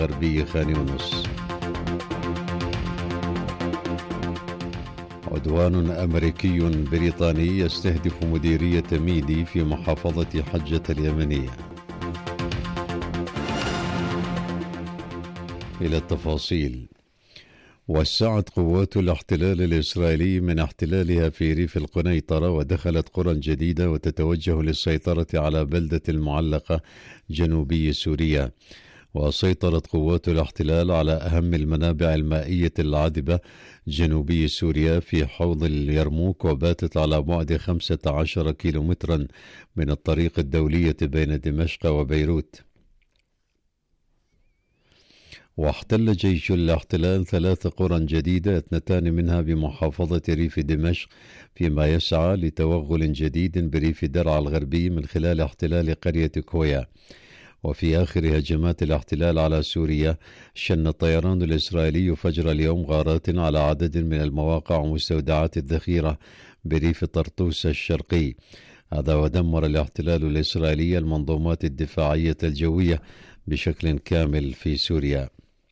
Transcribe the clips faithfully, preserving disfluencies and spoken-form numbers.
غربي خان يونس. عدوان أمريكي بريطاني يستهدف مديرية ميدي في محافظة حجة اليمنية. إلى التفاصيل. وسعت قوات الاحتلال الإسرائيلي من احتلالها في ريف القنيطرة ودخلت قرى جديدة وتتوجه للسيطرة على بلدة المعلقة جنوبي سوريا. وسيطرت قوات الاحتلال على أهم المنابع المائية العذبة جنوبي سوريا في حوض اليرموك، وباتت على بعد خمسة عشر كيلومترا من الطريق الدولية بين دمشق وبيروت. واحتل جيش الاحتلال ثلاث قرى جديدة، اثنتان منها بمحافظة ريف دمشق، فيما يسعى لتوغل جديد بريف درعا الغربي من خلال احتلال قرية كويا. وفي آخر هجمات الاحتلال على سوريا، شن الطيران الإسرائيلي فجر اليوم غارات على عدد من المواقع ومستودعات الذخيرة بريف طرطوس الشرقي. هذا ودمر الاحتلال الإسرائيلي المنظومات الدفاعية الجوية بشكل كامل في سوريا.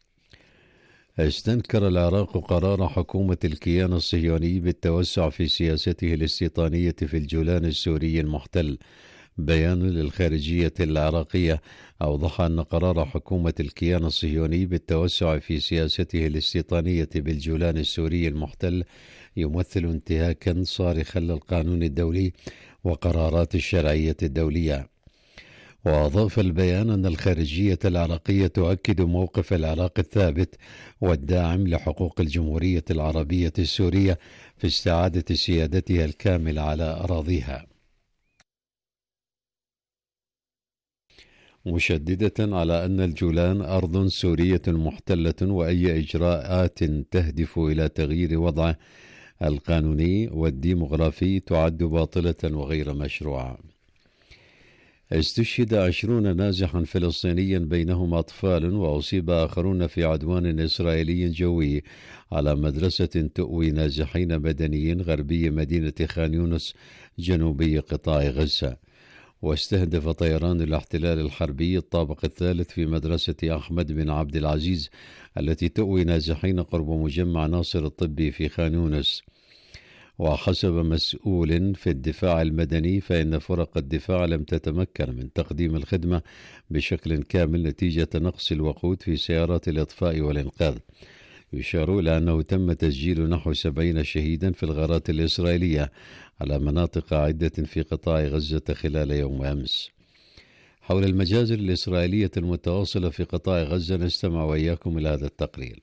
استنكر العراق قرار حكومة الكيان الصهيوني بالتوسع في سياسته الاستيطانية في الجولان السوري المحتل. بيان للخارجية العراقية أوضح أن قرار حكومة الكيان الصهيوني بالتوسع في سياسته الاستيطانية بالجولان السوري المحتل يمثل انتهاكا صارخا للقانون الدولي وقرارات الشرعية الدولية. وأضاف البيان أن الخارجية العراقية تؤكد موقف العراق الثابت والداعم لحقوق الجمهورية العربية السورية في استعادة سيادتها الكاملة على أراضيها، مشددة على أن الجولان أرض سورية محتلة، وأي إجراءات تهدف إلى تغيير وضعه القانوني والديمغرافي تعد باطلة وغير مشروعة. استشهد عشرون نازحا فلسطينيا بينهم أطفال، وأصيب آخرون في عدوان إسرائيلي جوي على مدرسة تؤوي نازحين مدنيين غربي مدينة خان يونس جنوبي قطاع غزة. واستهدف طيران الاحتلال الحربي الطابق الثالث في مدرسة أحمد بن عبد العزيز التي تؤوي نازحين قرب مجمع ناصر الطبي في خان يونس. وحسب مسؤول في الدفاع المدني فإن فرق الدفاع لم تتمكن من تقديم الخدمة بشكل كامل نتيجة نقص الوقود في سيارات الإطفاء والإنقاذ. يشار إلى أنه تم تسجيل نحو سبعين شهيدا في الغارات الإسرائيلية على مناطق عدة في قطاع غزة خلال يوم أمس. حول المجازر الإسرائيلية المتواصلة في قطاع غزة نستمع وإياكم إلى هذا التقرير.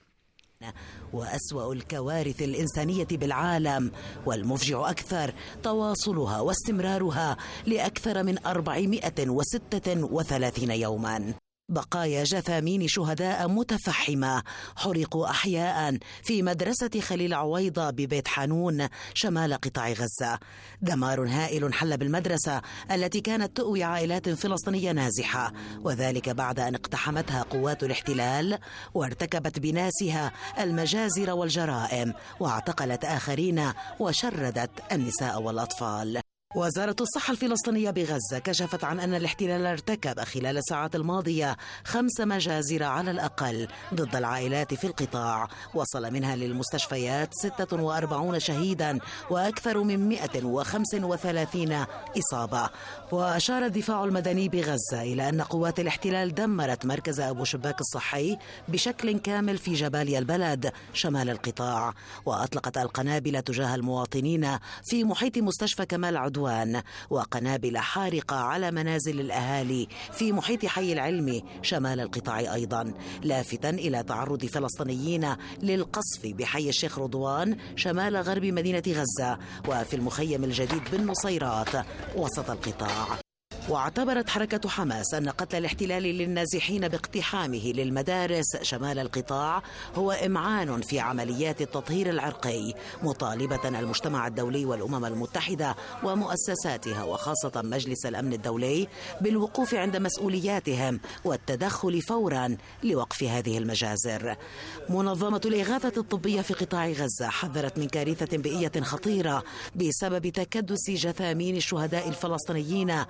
وأسوأ الكوارث الإنسانية بالعالم، والمفجع أكثر تواصلها واستمرارها لأكثر من أربعمائة وستة وثلاثين يوما. بقايا جثامين شهداء متفحمة حرقوا أحياء في مدرسة خليل عويضة ببيت حانون شمال قطاع غزة. دمار هائل حل بالمدرسة التي كانت تؤوي عائلات فلسطينية نازحة، وذلك بعد أن اقتحمتها قوات الاحتلال وارتكبت بناسها المجازر والجرائم، واعتقلت آخرين وشردت النساء والأطفال. وزارة الصحة الفلسطينية بغزة كشفت عن أن الاحتلال ارتكب خلال الساعات الماضية خمس مجازر على الأقل ضد العائلات في القطاع، وصل منها للمستشفيات ستة وأربعين شهيدا وأكثر من مئة وخمسة وثلاثين إصابة. وأشار الدفاع المدني بغزة إلى أن قوات الاحتلال دمرت مركز أبو شباك الصحي بشكل كامل في جباليا البلد شمال القطاع، وأطلقت القنابل تجاه المواطنين في محيط مستشفى كمال عدوان، وقنابل حارقة على منازل الأهالي في محيط حي العلمي شمال القطاع أيضا، لافتاً إلى تعرض فلسطينيين للقصف بحي الشيخ رضوان شمال غرب مدينة غزة، وفي المخيم الجديد بالنصيرات وسط القطاع. واعتبرت حركة حماس أن قتل الاحتلال للنازحين باقتحامه للمدارس شمال القطاع هو إمعان في عمليات التطهير العرقي، مطالبة المجتمع الدولي والأمم المتحدة ومؤسساتها وخاصة مجلس الأمن الدولي بالوقوف عند مسؤولياتهم والتدخل فورا لوقف هذه المجازر. منظمة الإغاثة الطبية في قطاع غزة حذرت من كارثة بيئية خطيرة بسبب تكدس جثامين الشهداء الفلسطينيين في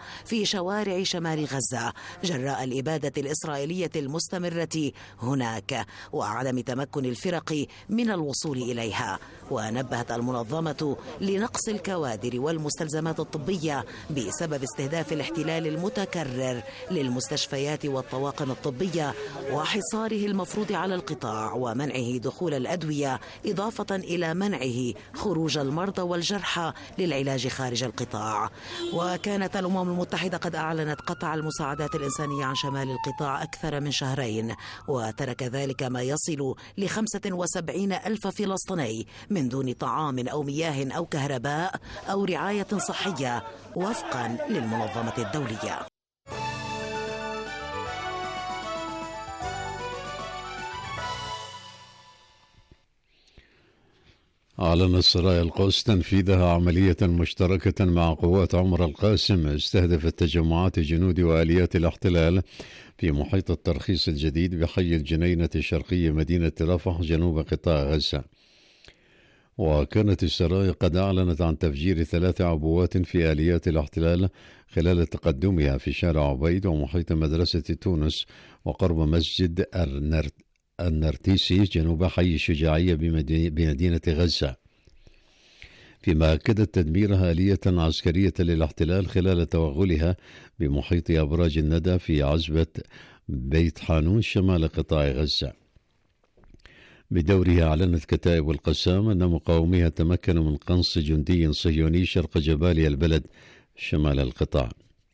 شوارع شمال غزة جراء الإبادة الإسرائيلية المستمرة هناك وعدم تمكن الفرق من الوصول إليها. ونبهت المنظمة لنقص الكوادر والمستلزمات الطبية بسبب استهداف الاحتلال المتكرر للمستشفيات والطواقم الطبية وحصاره المفروض على القطاع ومنعه دخول الأدوية، إضافة إلى منعه خروج المرضى والجرحى للعلاج خارج القطاع. وكانت الأمم المتحدة قد أعلنت قطع المساعدات الإنسانية عن شمال القطاع أكثر من شهرين، وترك ذلك ما يصل لخمسة وسبعين ألف فلسطيني من دون طعام أو مياه أو كهرباء أو رعاية صحية وفقا للمنظمة الدولية. أعلن سرايا القدس تنفيذها عملية مشتركة مع قوات عمر القاسم استهدفت تجمعات جنود وآليات الاحتلال في محيط الترخيص الجديد بحي الجنينة الشرقية مدينة رفح جنوب قطاع غزة. وكانت السرايا قد أعلنت عن تفجير ثلاث عبوات في آليات الاحتلال خلال تقدمها في شارع عبيد ومحيط مدرسة تونس وقرب مسجد النرت النرتيسي جنوب حي الشجاعية بمدينة غزة، فيما أكدت تدميرها آلية عسكرية للاحتلال خلال توغلها بمحيط أبراج الندى في عزبة بيت حانون شمال قطاع غزة. بدورها أعلنت كتائب القسام أن مقاوميها تمكنوا من قنص جندي صهيوني شرق جباليا البلد شمال القطاع.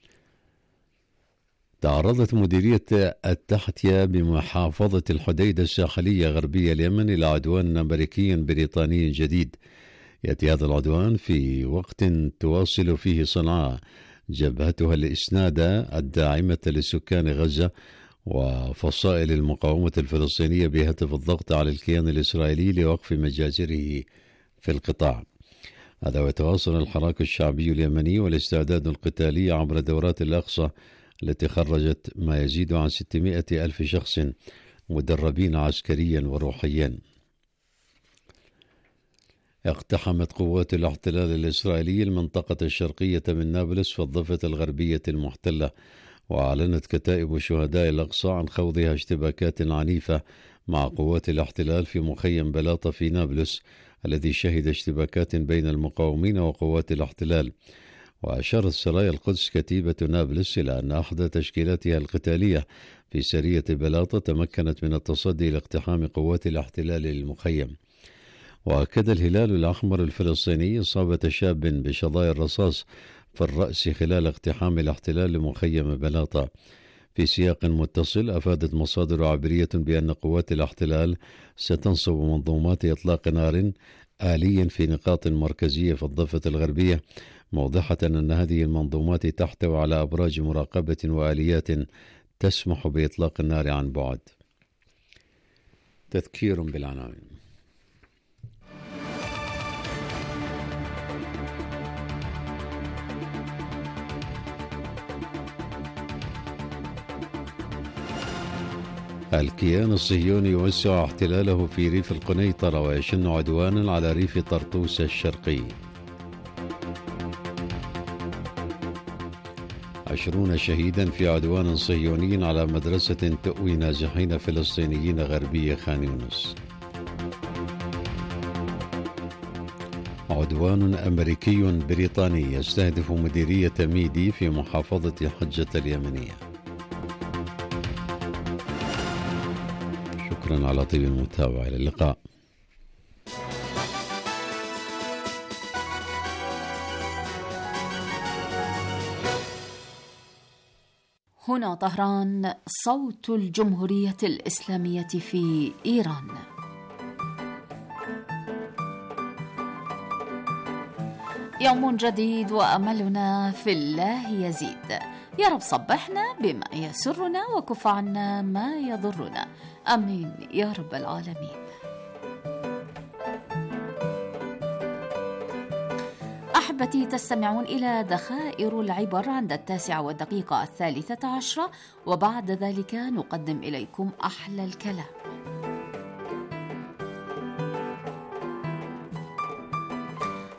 تعرضت مديرية التحتية بمحافظة الحديدة الساحلية غربية اليمن إلى عدوان أمريكي بريطاني جديد. يأتي هذا العدوان في وقت تواصل فيه صنعاء جبهتها الإسناد الداعمة لسكان غزة وفصائل المقاومة الفلسطينية بهدف الضغط على الكيان الإسرائيلي لوقف مجازره في القطاع. هذا ويتواصل الحراك الشعبي اليمني والاستعداد القتالي عبر دورات الأقصى التي خرجت ما يزيد عن ستمائة ألف شخص مدربين عسكريا وروحيا. اقتحمت قوات الاحتلال الإسرائيلي المنطقة الشرقية من نابلس في الضفة الغربية المحتلة، وأعلنت كتائب شهداء الأقصى عن خوضها اشتباكات عنيفة مع قوات الاحتلال في مخيم بلاطة في نابلس الذي شهد اشتباكات بين المقاومين وقوات الاحتلال. وأشارت سرايا القدس كتيبة نابلس إلى أن أحد تشكيلاتها القتالية في سرية بلاطة تمكنت من التصدي لاقتحام قوات الاحتلال للمخيم. وأكد الهلال الأحمر الفلسطيني إصابة شاب بشظايا الرصاص في الرأس خلال اقتحام الاحتلال لمخيم بلاطة. في سياق متصل أفادت مصادر عبرية بأن قوات الاحتلال ستنصب منظومات إطلاق نار آلي في نقاط مركزية في الضفة الغربية، موضحة أن هذه المنظومات تحتوي على أبراج مراقبة وآليات تسمح بإطلاق النار عن بعد. تذكير بالعناوين. الكيان الصهيوني يوسع احتلاله في ريف القنيطرة ويشن عدوانا على ريف طرطوس الشرقي. عشرون شهيدا في عدوان صهيوني على مدرسة تؤوي نازحين فلسطينيين غربي خان يونس. عدوان أمريكي بريطاني يستهدف مديرية ميدي في محافظة حجة اليمنية. شكرا على طيب المتابعة، إلى اللقاء. هنا طهران، صوت الجمهورية الإسلامية في إيران. يوم جديد وأملنا في الله يزيد. يا رب صبحنا بما يسرنا وكف عنا ما يضرنا، آمين يا رب العالمين. أحبتي، تستمعون إلى دخائر العبر عند التاسعة والدقيقة الثالثة عشرة، وبعد ذلك نقدم إليكم أحلى الكلام.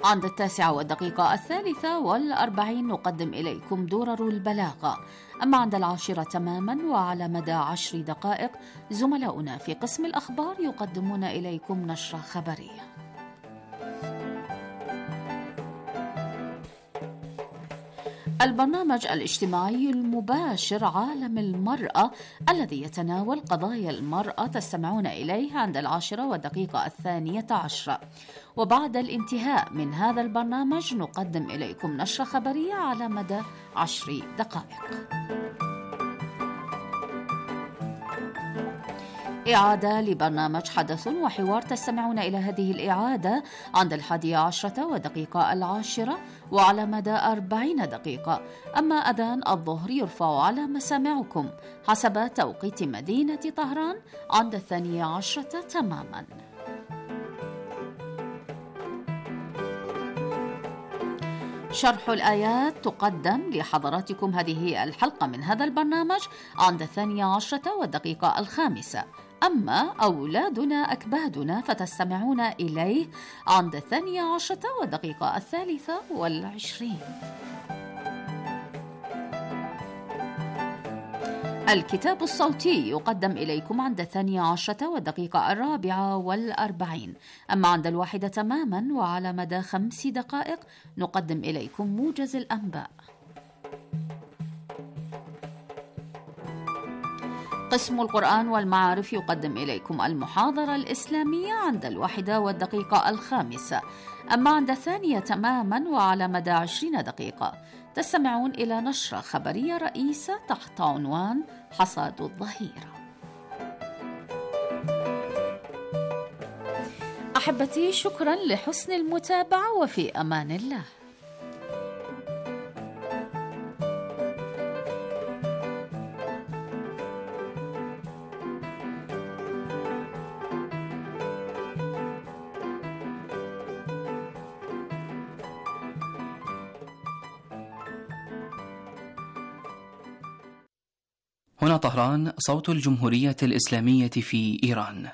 عند التاسعة والدقيقة الثالثة والأربعين نقدم إليكم درر البلاغة. أما عند العاشرة تماما وعلى مدى عشر دقائق زملاؤنا في قسم الأخبار يقدمون إليكم نشرة خبرية. البرنامج الاجتماعي المباشر عالم المرأة الذي يتناول قضايا المرأة تستمعون إليه عند العاشرة والدقيقة الثانية عشرة. وبعد الانتهاء من هذا البرنامج نقدم إليكم نشرة خبرية على مدى عشر دقائق. إعادة لبرنامج حدث وحوار تستمعون إلى هذه الإعادة عند الحادية عشرة ودقيقة العاشرة وعلى مدى أربعين دقيقة. أما أذان الظهر يرفع على مسامعكم حسب توقيت مدينة طهران عند الثانية عشرة تماما. شرح الآيات تقدم لحضراتكم هذه الحلقة من هذا البرنامج عند الثانية عشرة والدقيقة الخامسة. أما أولادنا أكبادنا فتستمعون إليه عند الثانية عشرة والدقيقة الثالثة والعشرين. الكتاب الصوتي يقدم إليكم عند الثانية عشرة والدقيقة الرابعة والأربعين. أما عند الواحدة تماما وعلى مدى خمس دقائق نقدم إليكم موجز الأنباء. قسم القرآن والمعارف يقدم إليكم المحاضرة الإسلامية عند الواحدة والدقيقة الخامسة. أما عند الثانية تماما وعلى مدى عشرين دقيقة تستمعون إلى نشرة خبرية رئيسة تحت عنوان حصاد الظهيرة. أحبتي، شكرا لحسن المتابعة وفي أمان الله. هنا طهران، صوت الجمهورية الإسلامية في إيران.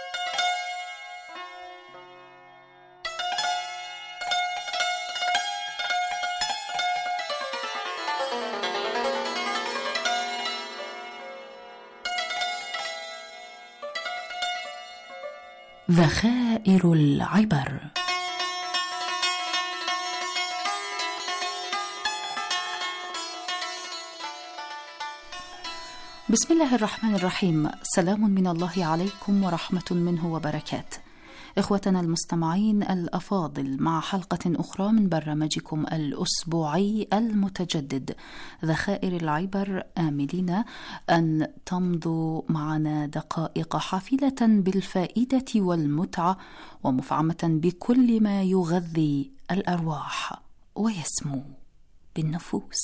ذخائر العبر. بسم الله الرحمن الرحيم. سلام من الله عليكم ورحمة منه وبركات. إخوتنا المستمعين الأفاضل، مع حلقة أخرى من برنامجكم الأسبوعي المتجدد ذخائر العبر، آملين أن تمضوا معنا دقائق حافلة بالفائدة والمتعة ومفعمة بكل ما يغذي الأرواح ويسمو بالنفوس.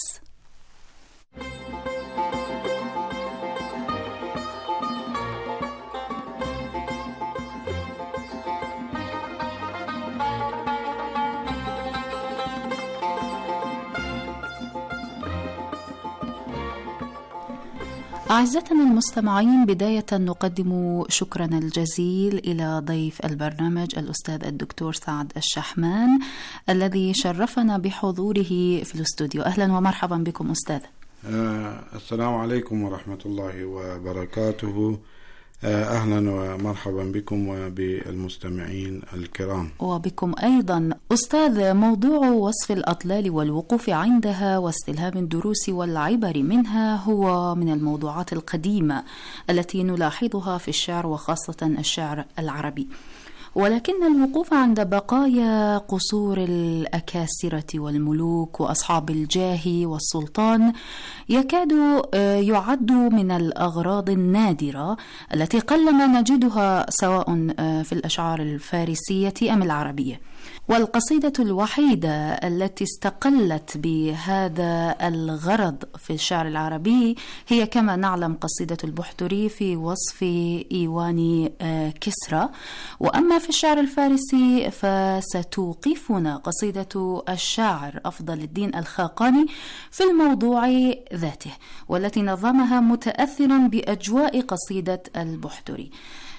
أعزتنا المستمعين، بداية نقدم شكرنا الجزيل إلى ضيف البرنامج الأستاذ الدكتور سعد الشحمان الذي شرفنا بحضوره في الاستوديو. أهلا ومرحبا بكم أستاذ. آه السلام عليكم ورحمة الله وبركاته. أهلا ومرحبا بكم وبالمستمعين الكرام. وبكم أيضا أستاذ. موضوع وصف الأطلال والوقوف عندها واستلهام الدروس والعبر منها هو من الموضوعات القديمة التي نلاحظها في الشعر وخاصة الشعر العربي، ولكن الوقوف عند بقايا قصور الأكاسرة والملوك وأصحاب الجاه والسلطان يكاد يعد من الأغراض النادرة التي قلما نجدها سواء في الأشعار الفارسية أم العربية. والقصيدة الوحيدة التي استقلت بهذا الغرض في الشعر العربي هي كما نعلم قصيدة البحتري في وصف إيوان كسرى. وأما في الشعر الفارسي فستوقفنا قصيدة الشاعر أفضل الدين الخاقاني في الموضوع ذاته، والتي نظمها متأثرا بأجواء قصيدة البحتري.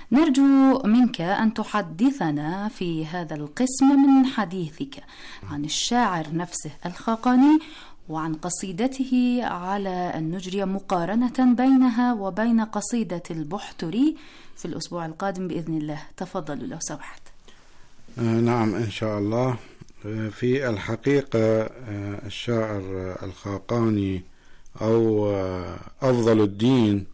نرجو منك أن تحدثنا في هذا القسم من حديثك عن الشاعر نفسه الخاقاني وعن قصيدته على أن نجري مقارنة بينها وبين قصيدة البحتري في الأسبوع القادم بإذن الله. تفضلوا لو سمحت. نعم إن شاء الله. في الحقيقة الشاعر الخاقاني أو أفضل الدين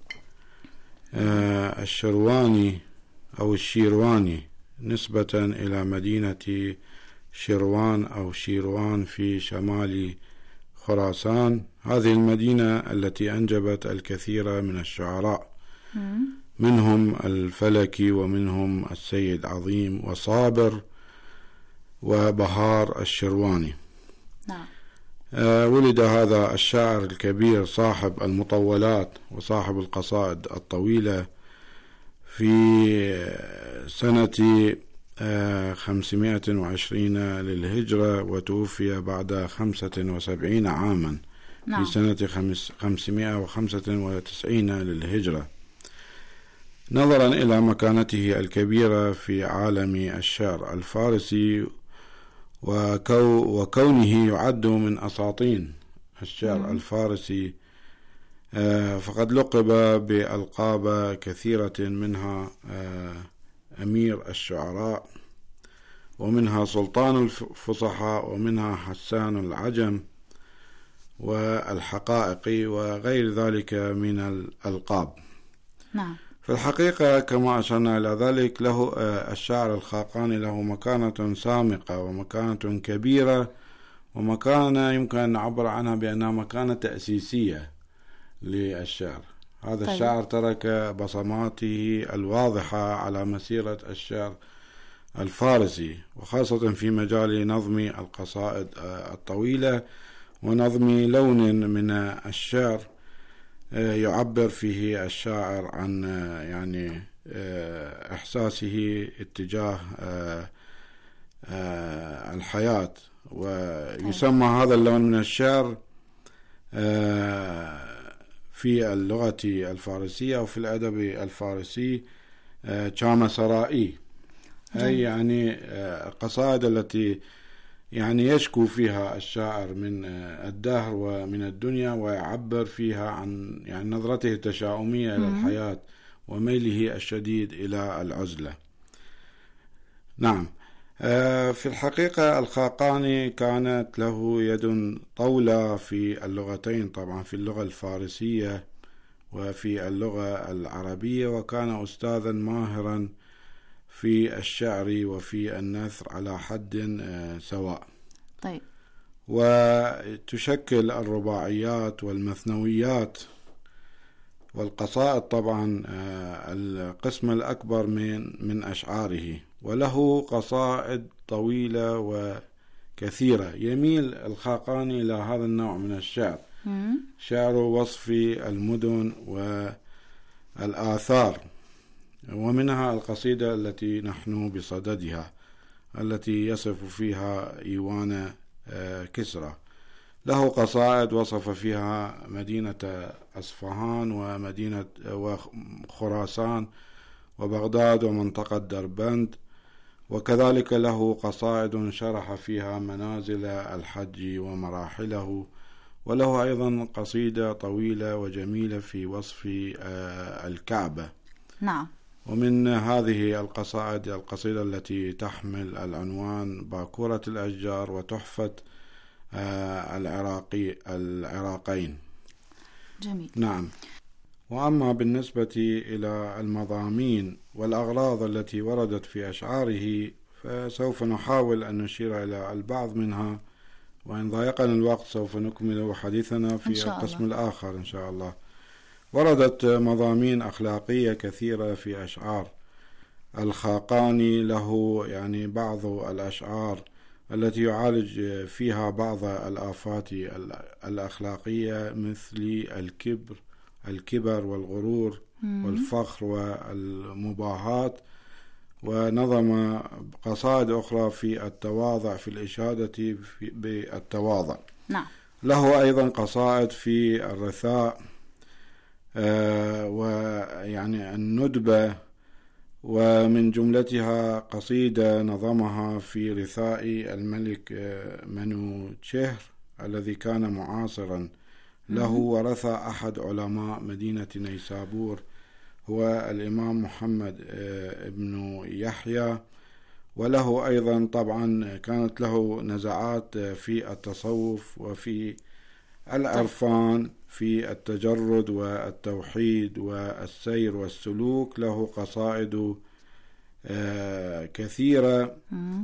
الشرواني أو الشيرواني نسبة إلى مدينة شيروان أو شيروان في شمال خراسان. هذه المدينة التي أنجبت الكثير من الشعراء، منهم الفلكي ومنهم السيد عظيم وصابر وبهار الشرواني. نعم. آه ولد هذا الشاعر الكبير صاحب المطولات وصاحب القصائد الطويلة في سنة آه خمسمائة وعشرين للهجرة، وتوفي بعد خمسة وسبعين عاما. نعم. في سنة خمس خمسمائة وخمسة وتسعين للهجرة. نظرا إلى مكانته الكبيرة في عالم الشعر الفارسي وكو وكونه يعد من أساطين الشعر مم. الفارسي، فقد لقب بألقاب كثيرة، منها أمير الشعراء، ومنها سلطان الفصحاء، ومنها حسان العجم والحقائق وغير ذلك من الألقاب. نعم. في الحقيقة كما أشرنا إلى ذلك، له الشاعر الخاقاني له مكانة سامقة ومكانة كبيرة، ومكانة يمكن أن نعبر عنها بأنها مكانة تأسيسية للشعر. هذا طيب. الشاعر ترك بصماته الواضحة على مسيرة الشعر الفارسي، وخاصة في مجال نظم القصائد الطويلة ونظم لون من الشعر يعبر فيه الشاعر عن يعني إحساسه اتجاه الحياة. ويسمى هذا اللون من الشعر في اللغة الفارسية أو في الأدب الفارسي چامسرائي، أي يعني القصائد التي يعني يشكو فيها الشاعر من الدهر ومن الدنيا، ويعبر فيها عن يعني نظرته التشاؤمية إلى الحياة وميله الشديد إلى العزلة. نعم. في الحقيقة الخاقاني كانت له يد طولة في اللغتين، طبعا في اللغة الفارسية وفي اللغة العربية، وكان أستاذا ماهرا في الشعر وفي النثر على حد سواء. طيب. وتشكل الرباعيات والمثنويات والقصائد طبعا القسم الأكبر من من أشعاره، وله قصائد طويلة وكثيرة. يميل الخاقاني إلى هذا النوع من الشعر، شعر وصف المدن والآثار، ومنها القصيدة التي نحن بصددها التي يصف فيها إيوان كسرى. له قصائد وصف فيها مدينة أصفهان ومدينة وخراسان وبغداد ومنطقة دربند، وكذلك له قصائد شرح فيها منازل الحج ومراحله، وله أيضا قصيدة طويلة وجميلة في وصف الكعبة. نعم. ومن هذه القصائد القصيدة التي تحمل العنوان باكورة الأشجار وتحفة العراقي العراقين. جميل. نعم. وأما بالنسبة إلى المضامين والأغراض التي وردت في أشعاره فسوف نحاول أن نشير إلى البعض منها، وإن ضايقنا الوقت سوف نكمل حديثنا في القسم الآخر إن شاء الله. وردت مضامين أخلاقية كثيرة في أشعار الخاقاني. له يعني بعض الأشعار التي يعالج فيها بعض الآفات الأخلاقية مثل الكبر الكبر والغرور والفخر والمباهات، ونظم قصائد أخرى في التواضع، في الإشادة بالتواضع. نعم. له أيضا قصائد في الرثاء آه ويعني الندبة ومن جملتها قصيدة نظمها في رثاء الملك منوتشهر الذي كان معاصرا له، ورث أحد علماء مدينة نيسابور هو الإمام محمد ابن يحيى، وله أيضا طبعا كانت له نزعات في التصوف وفي العرفان، في التجرد والتوحيد والسير والسلوك، له قصائد كثيرة،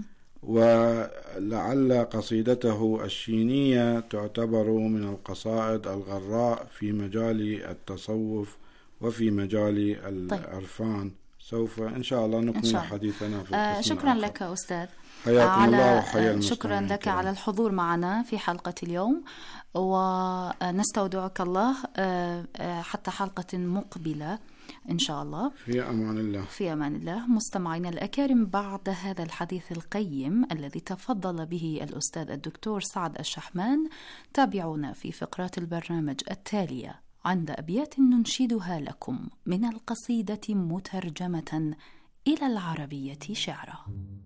ولعل قصيدته الشينية تعتبر من القصائد الغراء في مجال التصوف وفي مجال العرفان. سوف إن شاء الله نكمل حديثنا في آه شكرا الآخر. لك أستاذ، حياكم الله وحيا المسلمين. شكرا لك كرام. على الحضور معنا في حلقة اليوم، ونستودعك الله حتى حلقة مقبلة إن شاء الله. في أمان الله. في أمان الله. مستمعينا الأكارم، بعد هذا الحديث القيم الذي تفضل به الأستاذ الدكتور سعد الشحمان، تابعونا في فقرات البرنامج التالية عند أبيات ننشدها لكم من القصيدة مترجمة إلى العربية شعرا.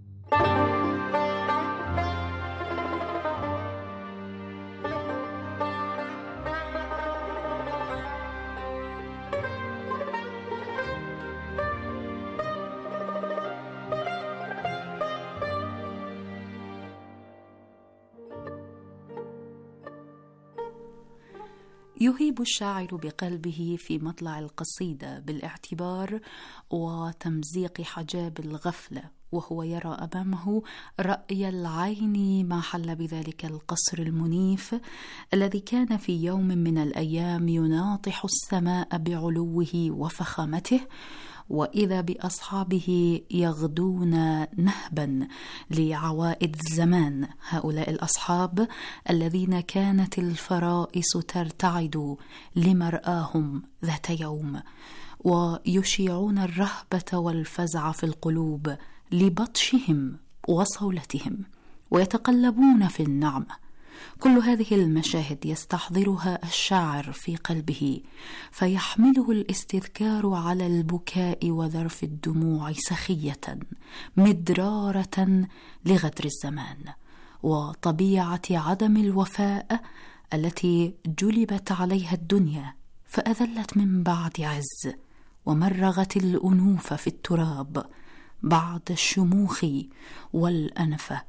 يهيب الشاعر بقلبه في مطلع القصيدة بالاعتبار وتمزيق حجاب الغفلة، وهو يرى أمامه رأي العين ما حل بذلك القصر المنيف الذي كان في يوم من الأيام يناطح السماء بعلوه وفخامته، وإذا بأصحابه يغدون نهبا لعوائد الزمان، هؤلاء الأصحاب الذين كانت الفرائس ترتعد لمرآهم ذات يوم، ويشيعون الرهبة والفزع في القلوب لبطشهم وصولتهم، ويتقلبون في النعمة. كل هذه المشاهد يستحضرها الشاعر في قلبه، فيحمله الاستذكار على البكاء وذرف الدموع سخية مدرارة لغدر الزمان وطبيعة عدم الوفاء التي جلبت عليها الدنيا فأذلت من بعد عز، ومرغت الأنوف في التراب بعد الشموخ والأنفة،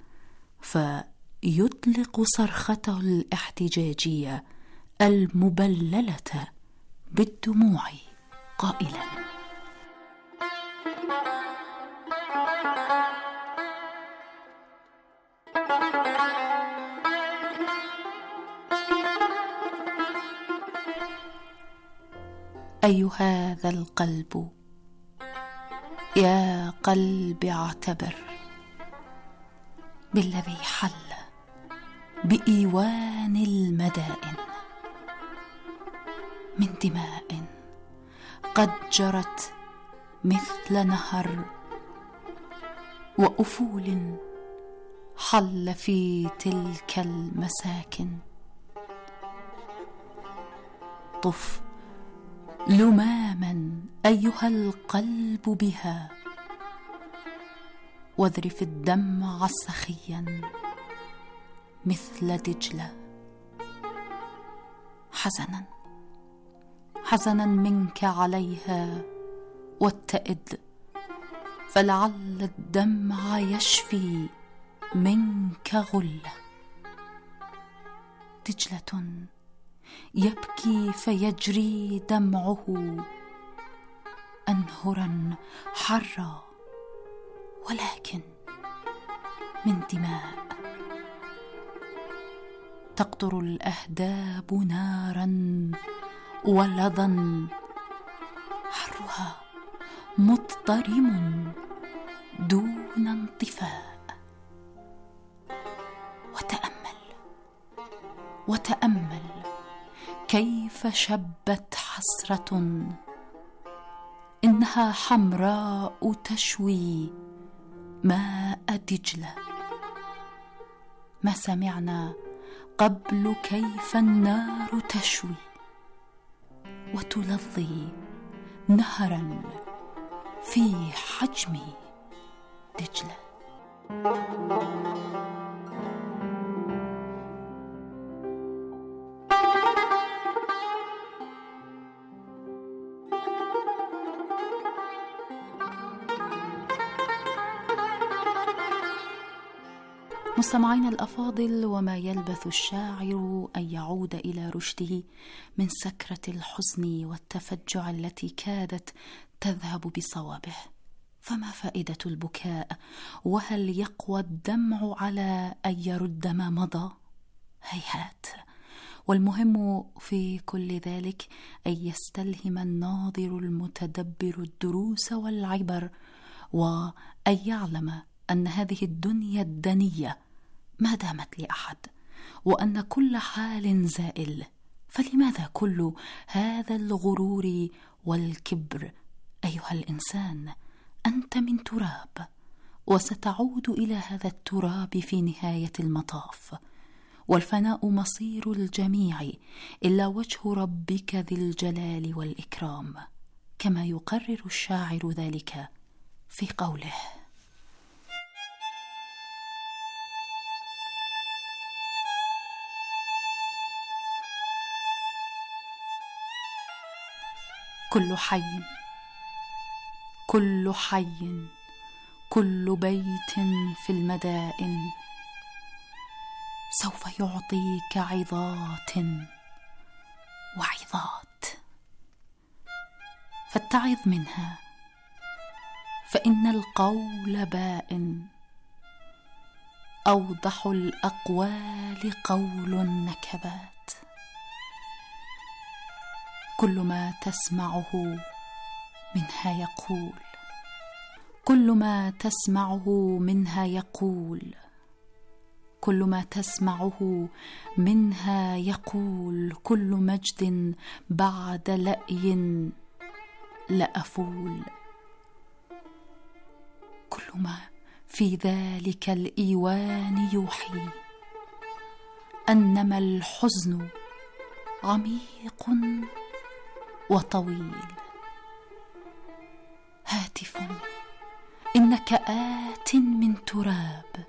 فيطلق صرخته الاحتجاجية المبللة بالدموع قائلا: أي هذا القلب يا قلب اعتبر بالذي حل بإيوان المدائن من دماء قد جرت مثل نهر، وأفول حل في تلك المساكن. طف لماما أيها القلب بها، واذرف الدمع سخيا مثل دجلة، حزنا حزنا منك عليها واتئد، فلعل الدمع يشفي منك غلة. دجلة يبكي فيجري دمعه أنهرا حرا، ولكن من دماء تقطر الأهداب نارا ولظا، حرها مضطرم دون انطفاء. وتأمل وتأمل كيف شبت حسرة، إنها حمراء تشوي ماء دجلة. ما سمعنا قبل كيف النار تشوي وتلظي نهرا في حجم دجلة. مستمعين الأفاضل، وما يلبث الشاعر أن يعود إلى رشده من سكرة الحزن والتفجع التي كادت تذهب بصوابه. فما فائدة البكاء؟ وهل يقوى الدمع على أن يرد ما مضى؟ هيهات. والمهم في كل ذلك أن يستلهم الناظر المتدبر الدروس والعبر، وأن يعلم أن هذه الدنيا الدنية ما دامت لأحد، وأن كل حال زائل. فلماذا كل هذا الغرور والكبر؟ أيها الإنسان، أنت من تراب، وستعود إلى هذا التراب في نهاية المطاف، والفناء مصير الجميع إلا وجه ربك ذي الجلال والإكرام، كما يقرر الشاعر ذلك في قوله: كل حي كل حي كل بيت في المدائن سوف يعطيك عظات وعظات، فاتعظ منها، فإن القول بائن، أوضح الأقوال قول النكبات. كل ما تسمعه منها يقول كل ما تسمعه منها يقول كل ما تسمعه منها يقول كل مجد بعد لأي لأفول. كل ما في ذلك الإيوان يوحي أنما الحزن عميق وطويل. هاتف إنك آت من تراب،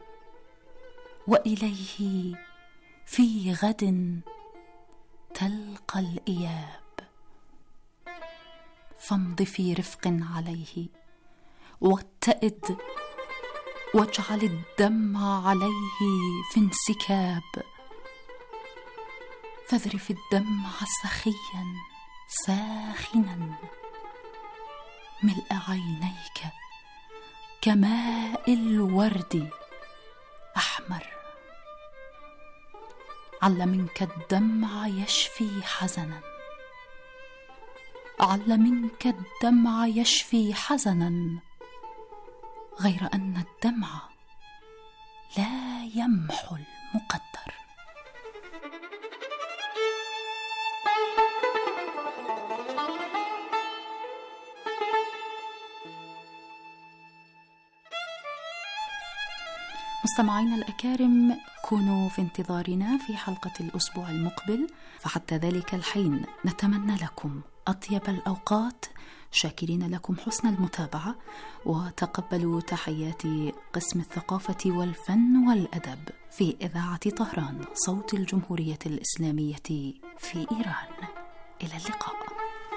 وإليه في غد تلقى الإياب. فامض في رفق عليه واتئد، واجعل الدمع عليه في انسكاب. فاذرف الدمع سخيا ساخنا ملء عينيك كماء الورد أحمر. عل منك الدمع يشفي حزنا عل منك الدمع يشفي حزنا غير أن الدمع لا يمحو المقدر. مستمعينا الأكارم، كونوا في انتظارنا في حلقة الأسبوع المقبل، فحتى ذلك الحين نتمنى لكم أطيب الأوقات، شاكرين لكم حسن المتابعة، وتقبلوا تحيات قسم الثقافة والفن والأدب في إذاعة طهران صوت الجمهورية الإسلامية في إيران. إلى اللقاء.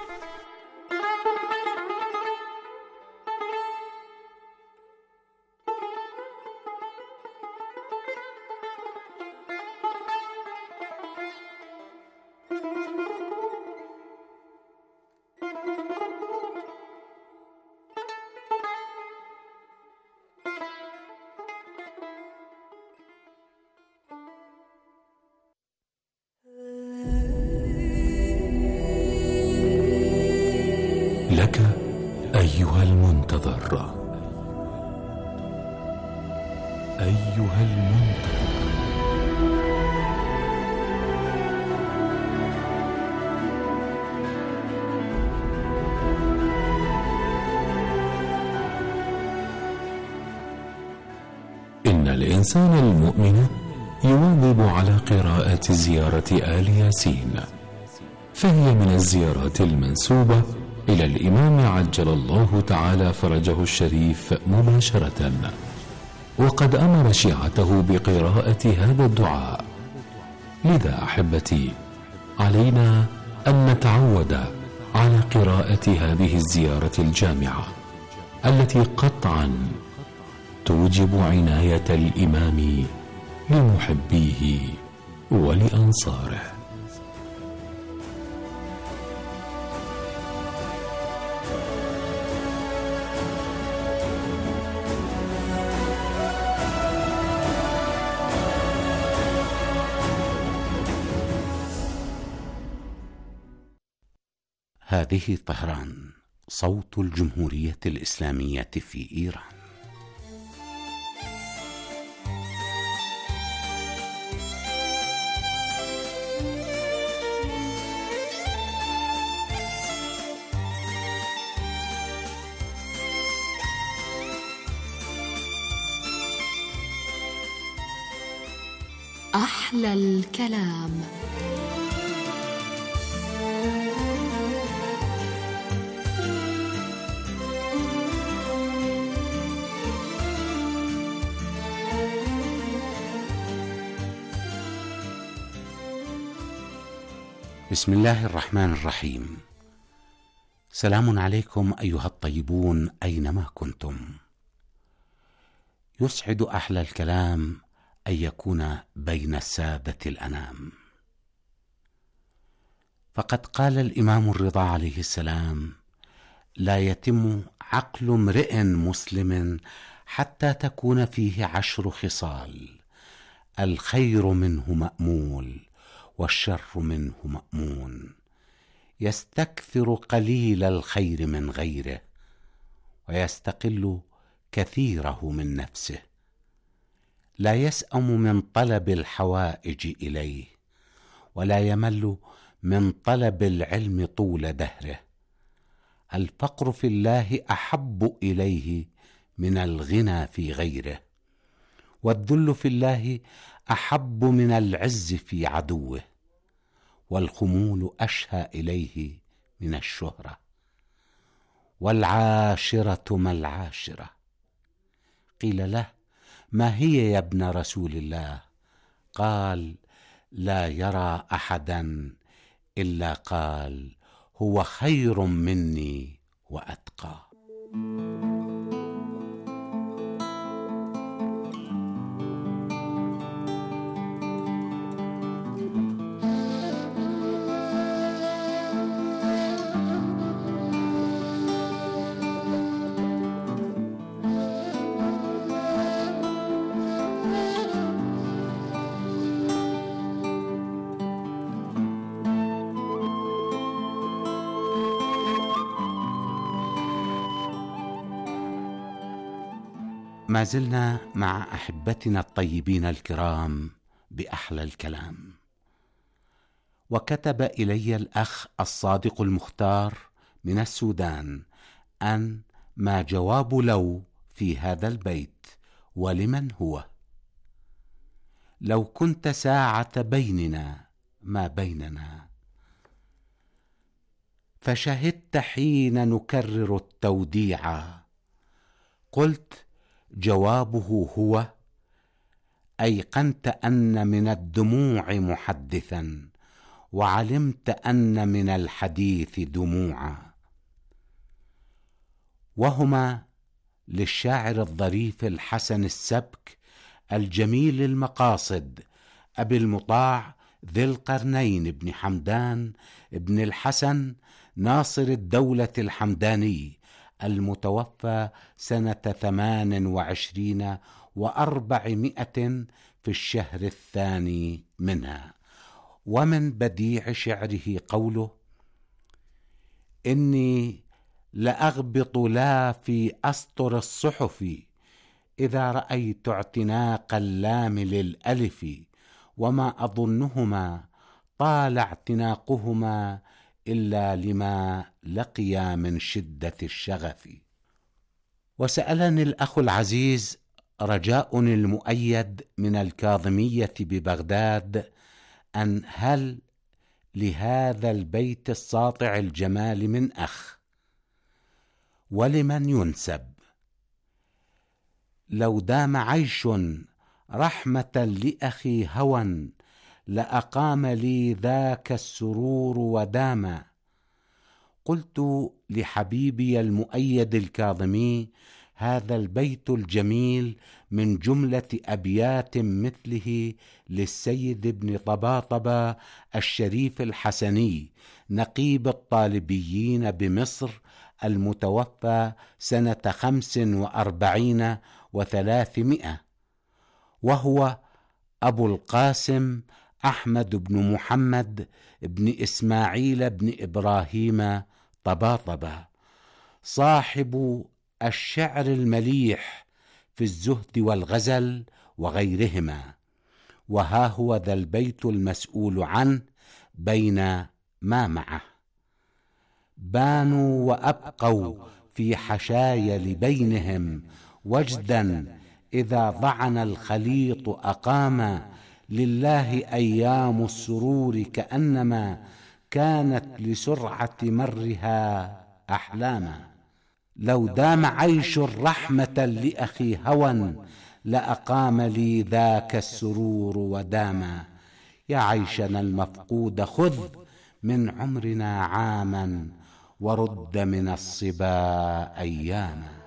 لك أيها المنتظر، أيها المنتظر، إن الإنسان المؤمن يواظب على قراءة زيارة آل ياسين، فهي من الزيارات المنسوبة إلى الإمام عجل الله تعالى فرجه الشريف مباشرة، وقد أمر شيعته بقراءة هذا الدعاء. لذا أحبتي، علينا أن نتعود على قراءة هذه الزيارة الجامعة التي قطعا توجب عناية الإمام لمحبيه ولأنصاره. هذه طهران، صوت الجمهورية الإسلامية في إيران. أحلى الكلام. بسم الله الرحمن الرحيم. سلام عليكم أيها الطيبون أينما كنتم. يسعد أحلى الكلام أن يكون بين السادة الأنام. فقد قال الإمام الرضا عليه السلام: لا يتم عقل امرئ مسلم حتى تكون فيه عشر خصال: الخير منه مأمول، والشر منه مأمون. يستكثر قليل الخير من غيره، ويستقل كثيره من نفسه. لا يسأم من طلب الحوائج إليه، ولا يمل من طلب العلم طول دهره. الفقر في الله أحب إليه من الغنى في غيره، والذل في الله أحب من العز في عدوه، والخمول أشهى إليه من الشهرة. والعاشرة ما العاشرة؟ قيل له: ما هي يا ابن رسول الله؟ قال: لا يرى أحدا إلا قال هو خير مني وأتقى. ما زلنا مع أحبتنا الطيبين الكرام بأحلى الكلام. وكتب إلي الأخ الصادق المختار من السودان أن ما جواب لو في هذا البيت ولمن هو؟ لو كنت ساعة بيننا ما بيننا، فشهدت حين نكرر التوديع. قلت جوابه هو: أيقنت أن من الدموع محدثا، وعلمت أن من الحديث دموعا. وهما للشاعر الظريف الحسن السبك الجميل المقاصد أبي المطاع ذي القرنين بن حمدان بن الحسن ناصر الدولة الحمداني، المتوفى سنة ثمان وعشرين وأربعمائة في الشهر الثاني منها. ومن بديع شعره قوله: إني لأغبط لا في أسطر الصحف، إذا رأيت اعتناق اللام للألف، وما أظنهما طال اعتناقهما إلا لما لقيا من شدة الشغف. وسألني الأخ العزيز رجاء المؤيد من الكاظمية ببغداد أن هل لهذا البيت الساطع الجمال من أخ ولمن ينسب. لو دام عيش رحمة لأخي هوى، لأقام لي ذاك السرور وداما. قلت لحبيبي المؤيد الكاظمي هذا البيت الجميل من جملة أبيات مثله للسيد ابن طباطبة الشريف الحسني نقيب الطالبيين بمصر المتوفى سنة خمس وأربعين وثلاثمائة، وهو أبو القاسم أحمد بن محمد بن إسماعيل بن إبراهيم طباطبة، صاحب الشعر المليح في الزهد والغزل وغيرهما. وها هو ذا البيت المسؤول عنه بين ما معه: بانوا وأبقوا في حشايا لبينهم وجدا، إذا ضعن الخليط أقاما. لله أيام السرور كأنما كانت لسرعة مرها أحلاما. لو دام عيش رحمة لأخي هوى، لأقام لي ذاك السرور وداما. يا عيشنا المفقود خذ من عمرنا عاما، ورد من الصبا أياما.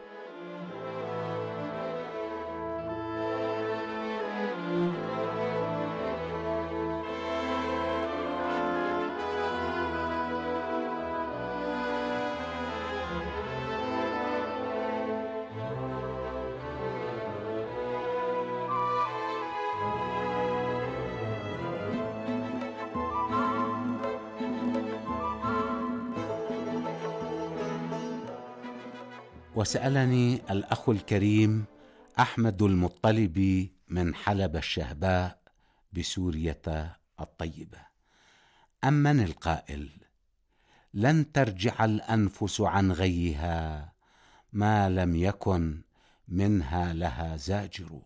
وسألني الأخ الكريم أحمد المطلبي من حلب الشهباء بسورية الطيبة: أمن القائل لن ترجع الأنفس عن غيها، ما لم يكن منها لها زاجر.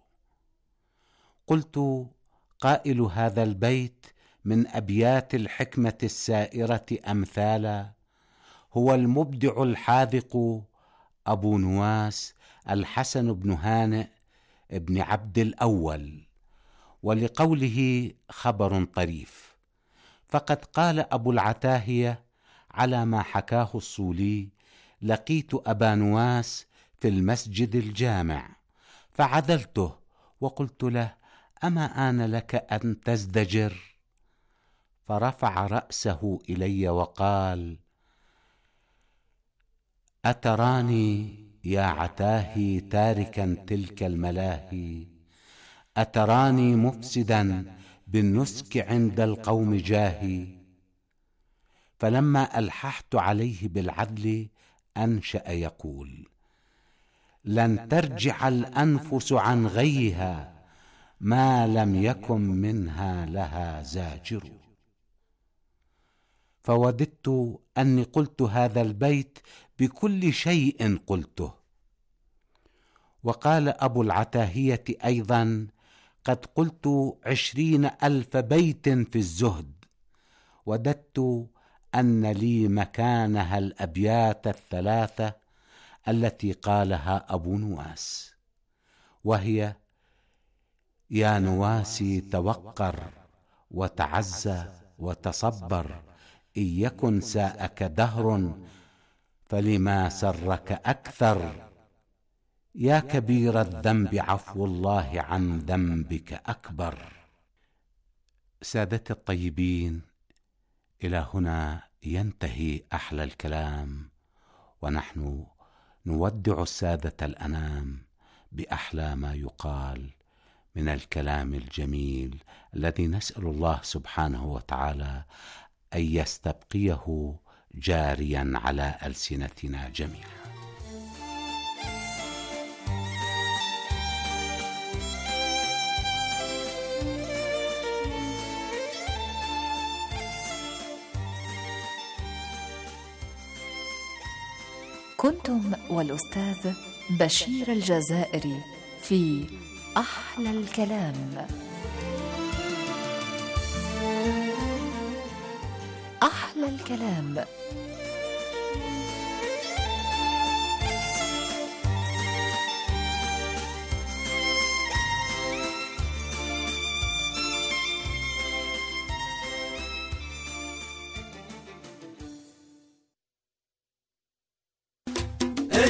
قلت: قائل هذا البيت من أبيات الحكمة السائرة أمثالا هو المبدع الحاذق أبو نواس الحسن بن هانئ ابن عبد الأول. ولقوله خبر طريف، فقد قال أبو العتاهية على ما حكاه الصولي: لقيت أبا نواس في المسجد الجامع فعذلته وقلت له: أما آن لك أن تزدجر؟ فرفع رأسه إلي وقال: أتراني يا عتاهي تاركا تلك الملاهي؟ أتراني مفسدا بالنسك عند القوم جاهي؟ فلما ألححت عليه بالعدل أنشأ يقول: لن ترجع الأنفس عن غيها، ما لم يكن منها لها زاجر. فوددت أني قلت هذا البيت بكل شيء قلته. وقال أبو العتاهية أيضا: قد قلت عشرين ألف بيت في الزهد، وددت أن لي مكانها الأبيات الثلاثة التي قالها أبو نواس، وهي: يا نواسي توقر وتعزى وتصبر، إن يكن ساءك دهر فلما سرك أكثر. يا كبير الذنب عفو الله عن ذنبك أكبر. سادتي الطيبين، إلى هنا ينتهي أحلى الكلام، ونحن نودع السادة الأنام بأحلى ما يقال من الكلام الجميل الذي نسأل الله سبحانه وتعالى أن يستبقيه جاريا على ألسنتنا جميعا. كنتم والأستاذ بشير الجزائري في أحلى الكلام. أحلى الكلام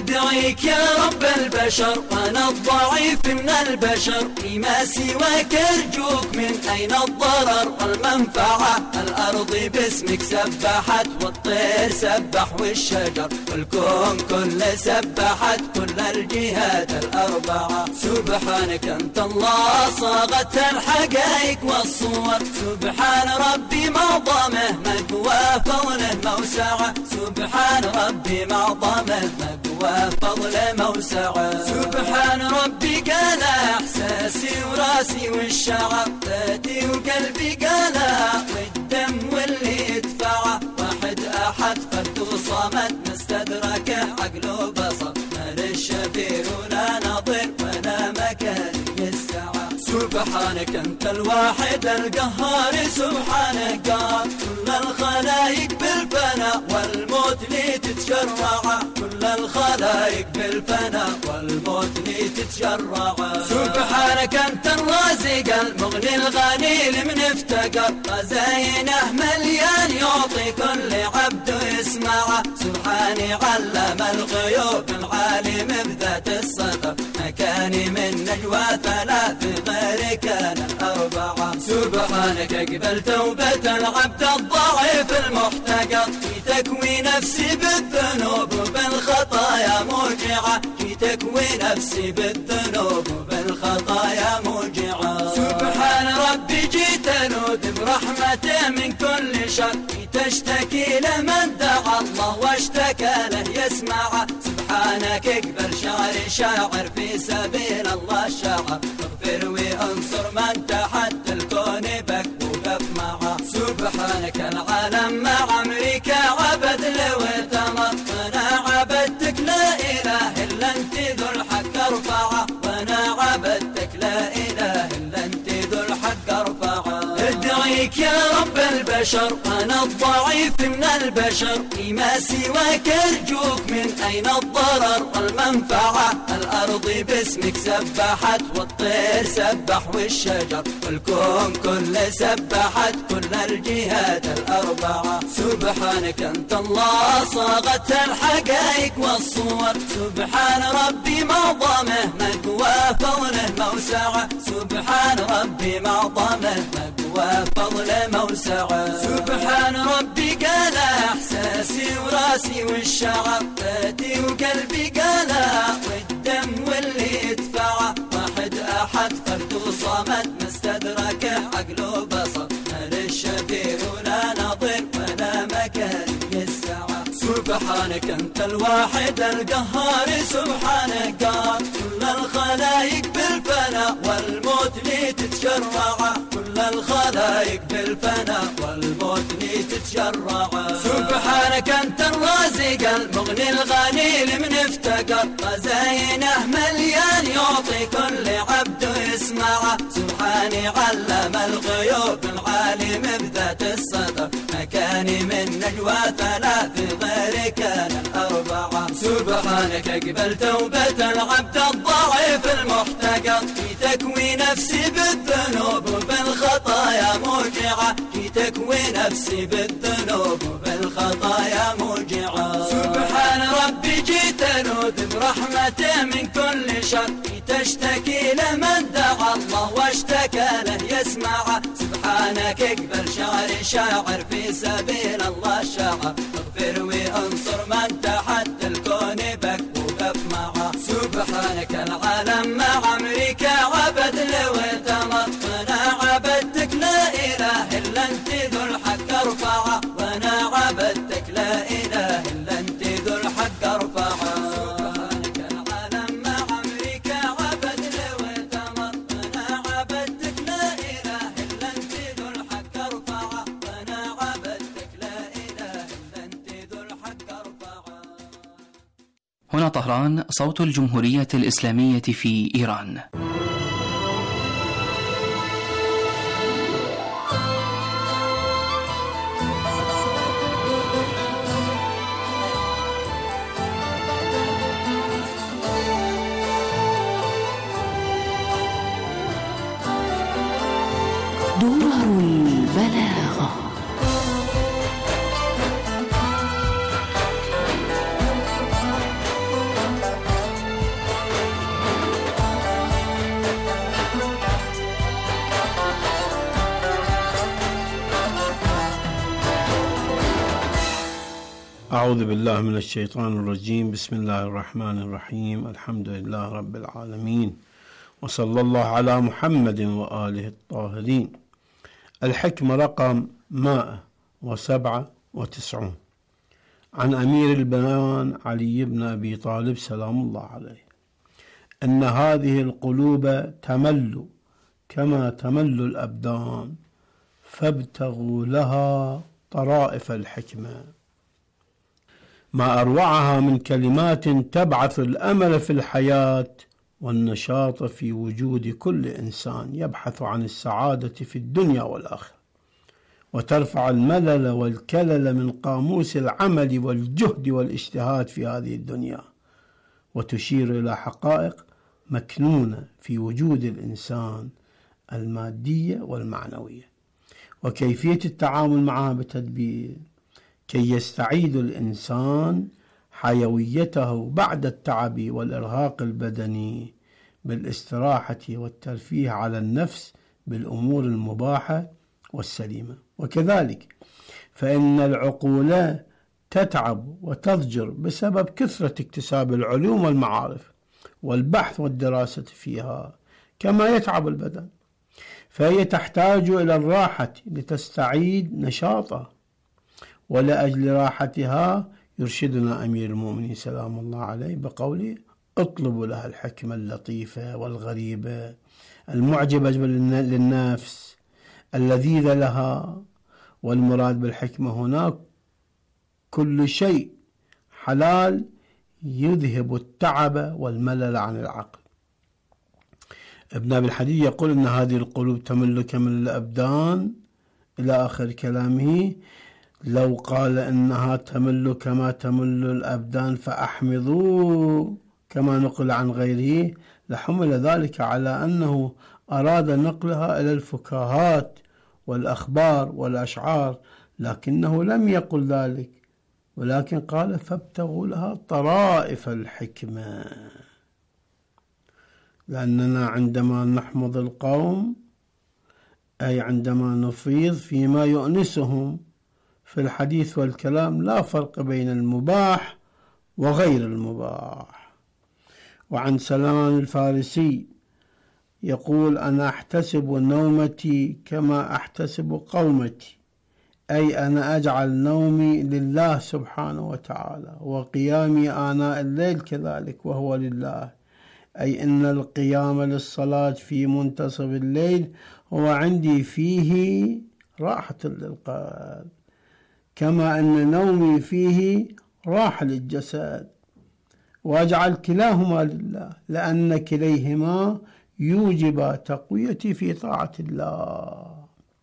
ادعيك يا رب البشر وانا الضعيف من البشر لما سواك ارجوك من اين الضرر والمنفعة الارض باسمك سبحت والطير سبح والشجر والكون كل سبحت كل الجهات الاربعة سبحانك انت الله صاغت الحقائق والصور سبحان ربي معظمه مقوى فضله موسعه سبحان ربي معظمه مقوى فضله موسعه سبحان ربي قال احساسي وراسي والشعر ذاتي وقلبي قالها والدم واللي يدفعه واحد احد فرد وصمد مستدركه عقل وبصر ما للشبير ولا نظير ولا مكان يسعه سبحانك انت الواحد القهار سبحانك قهر كل الخلايق بالفناء والموت لي تتشرع كل الخلايق بالفناء والموت لي تتشرع سبحانك انت الرازق المغني الغني لمن افتقر خزاينه مليان يعطي كل عبد يسمعه سبحاني علم الغيوب العالم بذات الصدر مكاني من نجوى ثلاث غير كان الأربعة سبحانك اقبل توبة العبد الضعيف المحتقر تكوي نفسي بالذنوب وبالخطايا موجعة تكوي نفسي بالذنوب وبالخطايا موجعة سبحان ربي جيت أنود برحمته من كل شر تشتكي لمن دعا الله واشتكى له يسمعه سبحانك اقبل شعري شاعر في سبيل الله الشاعر اغفر وانصر من تحت الكون بك وقف معه سبحانك العالم مع امريكا عبد لو تمر وانا عبدتك لا اله الا انت ذو الحق ارفعه وانا عبدتك لا اله الا انت ذو الحق ارفعه ادعيك يا رب البشر انا الضعيف من البشر لما سواك ارجوك من اين الضرر والمنفعة الارض باسمك سبحت والطير سبح والشجر والكون كل سبحت كل الجهات الاربعة سبحانك انت الله صاغت الحقائق والصور سبحان ربي معظمه مقوى فضله موسعه سبحان ربي معظمه مقوى فضله موسعه سبحان ربي قال احساسي وراسي والشعر ذاتي وقلبي قالها والدم واللي يدفعه واحد احد فرد وصمد مستدركه عقل وبصر ما للشبير ولا نظير ولا مكان يسعه سبحانك انت الواحد القهار سبحانك قهر كل الخلايق بالفناء والموت لي تتشرع كل الخلايق بالفناء والموت لي تتشرع سبحانك انت الرازق المغني الغني لمن افتقر خزاينه مليان يعطي كل عبد يسمعه سبحاني علم الغيوب العالم بذات الصدر مكاني من نجوى ثلاث غير كان الأربعة سبحانك اقبل توبة العبد الضعيف المحتقر تكوي نفسي بالذنوب وبالخطايا موجعة تكوي نفسي بالذنوب وبالخطايا موجعة سبحان ربي جيت أنود برحمته من كل شر تشتكي لمن دعا الله واشتكى له يسمعه سبحانك اقبل شعري شاعر في سبيل الله الشاعر اغفر وانصر من تحت الكون بك وقف معه سبحانك العالم مع امريكا عبد لو تمر وانا عبدتك لا اله الا انت ذو الحق ارفعه وانا عبدتك لا اله الا انت ذو الحق ارفعه هنا طهران صوت الجمهورية الإسلامية في إيران. درر البلاغة. أعوذ بالله من الشيطان الرجيم. بسم الله الرحمن الرحيم. الحمد لله رب العالمين، وصلى الله على محمد وآله الطاهرين. الحكمة رقم مائة وسبعة وتسعون، عن أمير البيان علي بن أبي طالب سلام الله عليه: إن هذه القلوب تمل كما تمل الأبدان، فابتغوا لها طرائف الحكمة. ما أروعها من كلمات تبعث الأمل في الحياة والنشاط في وجود كل إنسان يبحث عن السعادة في الدنيا والآخرة، وترفع الملل والكلل من قاموس العمل والجهد والاجتهاد في هذه الدنيا، وتشير إلى حقائق مكنونة في وجود الإنسان المادية والمعنوية، وكيفية التعامل معها بتدبير كي يستعيد الإنسان حيويته بعد التعب والإرهاق البدني بالاستراحة والترفيه على النفس بالأمور المباحة والسليمة. وكذلك فإن العقول تتعب وتضجر بسبب كثرة اكتساب العلوم والمعارف والبحث والدراسة فيها، كما يتعب البدن، فهي تحتاج إلى الراحة لتستعيد نشاطها. ولأجل راحتها يرشدنا أمير المؤمنين سلام الله عليه بقوله: اطلبوا لها الحكمة اللطيفة والغريبة المعجبة للنفس اللذيذة لها. والمراد بالحكمة هناك كل شيء حلال يذهب التعب والملل عن العقل. ابن أبي الحديد يقول إن هذه القلوب تمل كمل الأبدان إلى آخر كلامه. لو قال إنها تمل كما تمل الأبدان فأحمضوا كما نقل عن غيره لحمل ذلك على أنه أراد نقلها إلى الفكاهات والأخبار والأشعار، لكنه لم يقل ذلك، ولكن قال: فابتغوا لها طرائف الحكمة. لأننا عندما نحمض القوم أي عندما نفيض فيما يؤنسهم في الحديث والكلام، لا فرق بين المباح وغير المباح. وعن سلمان الفارسي يقول: أنا أحتسب نومتي كما أحتسب قومتي، أي أنا أجعل نومي لله سبحانه وتعالى، وقيامي آناء الليل كذلك وهو لله، أي أن القيام للصلاة في منتصف الليل هو عندي فيه راحة للقلب، كما أن نومي فيه راحة للجسد، وأجعل كلاهما لله، لأن كليهما يوجب تقويتي في طاعة الله.